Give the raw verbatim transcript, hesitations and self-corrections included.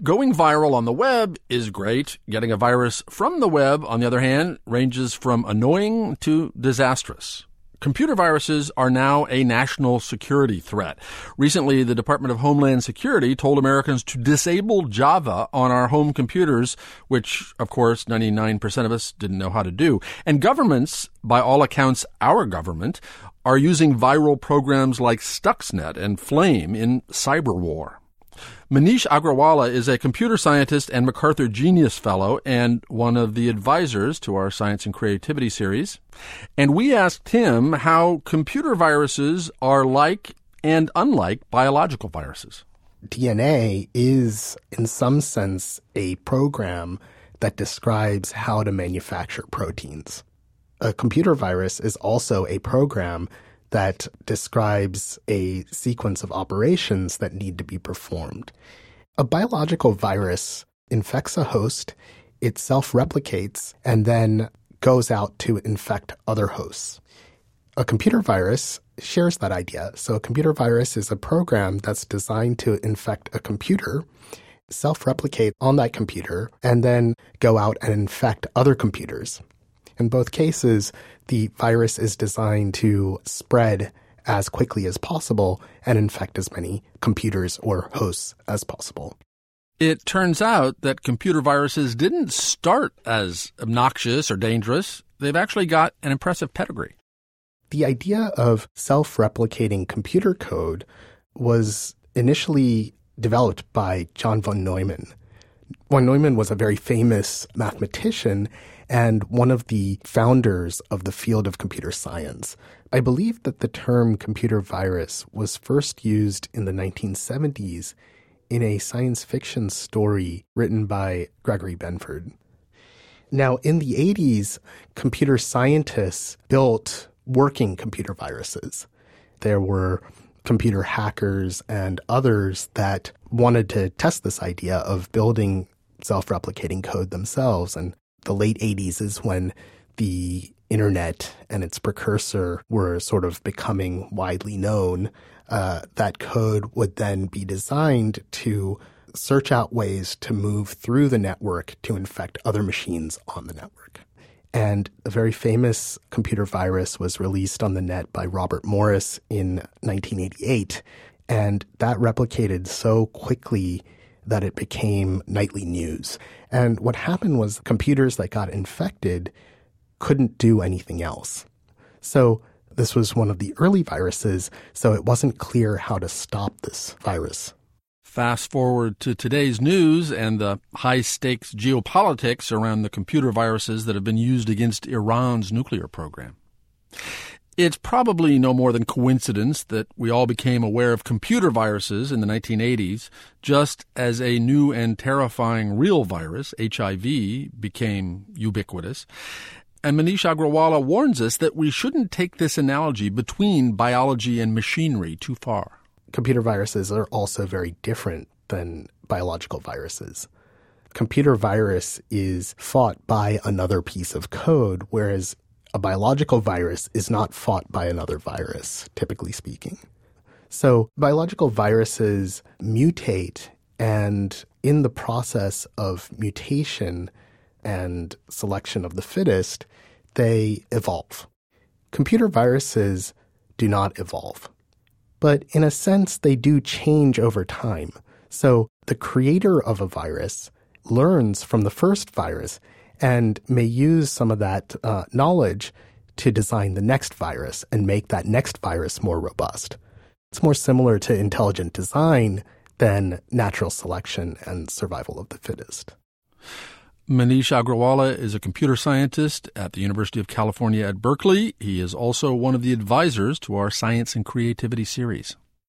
Going viral on the web is great. Getting a virus from the web, on the other hand, ranges from annoying to disastrous. Computer viruses are now a national security threat. Recently, the Department of Homeland Security told Americans to disable Java on our home computers, which, of course, ninety-nine percent of us didn't know how to do. And governments, by all accounts our government, are using viral programs like Stuxnet and Flame in cyber war. Manish Agrawala is a computer scientist and MacArthur Genius Fellow and one of the advisors to our Science and Creativity series. And we asked him how computer viruses are like and unlike biological viruses. D N A is, in some sense, a program that describes how to manufacture proteins. A computer virus is also a program that describes a sequence of operations that need to be performed. A biological virus infects a host, it self-replicates, and then goes out to infect other hosts. A computer virus shares that idea. So a computer virus is a program that's designed to infect a computer, self-replicate on that computer, and then go out and infect other computers. In both cases, the virus is designed to spread as quickly as possible and infect as many computers or hosts as possible. It turns out that computer viruses didn't start as obnoxious or dangerous. They've actually got an impressive pedigree. The idea of self-replicating computer code was initially developed by John von Neumann. Von Neumann was a very famous mathematician and one of the founders of the field of computer science. I believe that the term computer virus was first used in the nineteen seventies in a science fiction story written by Gregory Benford. Now, in the eighties, computer scientists built working computer viruses. There were computer hackers and others that wanted to test this idea of building self-replicating code themselves. And the late eighties is when the internet and its precursor were sort of becoming widely known. Uh, that code would then be designed to search out ways to move through the network to infect other machines on the network. And a very famous computer virus was released on the net by Robert Morris in nineteen eighty-eight. And that replicated so quickly that it became nightly news. And what happened was computers that got infected couldn't do anything else. So this was one of the early viruses, so it wasn't clear how to stop this virus. Fast forward to today's news and the high-stakes geopolitics around the computer viruses that have been used against Iran's nuclear program. It's probably no more than coincidence that we all became aware of computer viruses in the nineteen eighties, just as a new and terrifying real virus, H I V, became ubiquitous. And Manish Agrawala warns us that we shouldn't take this analogy between biology and machinery too far. Computer viruses are also very different than biological viruses. Computer virus is fought by another piece of code, whereas a biological virus is not fought by another virus, typically speaking. So biological viruses mutate, and in the process of mutation and selection of the fittest, they evolve. Computer viruses do not evolve. But in a sense, they do change over time. So the creator of a virus learns from the first virus and may use some of that uh, knowledge to design the next virus and make that next virus more robust. It's more similar to intelligent design than natural selection and survival of the fittest. Manish Agrawala is a computer scientist at the University of California at Berkeley. He is also one of the advisors to our Science and Creativity series.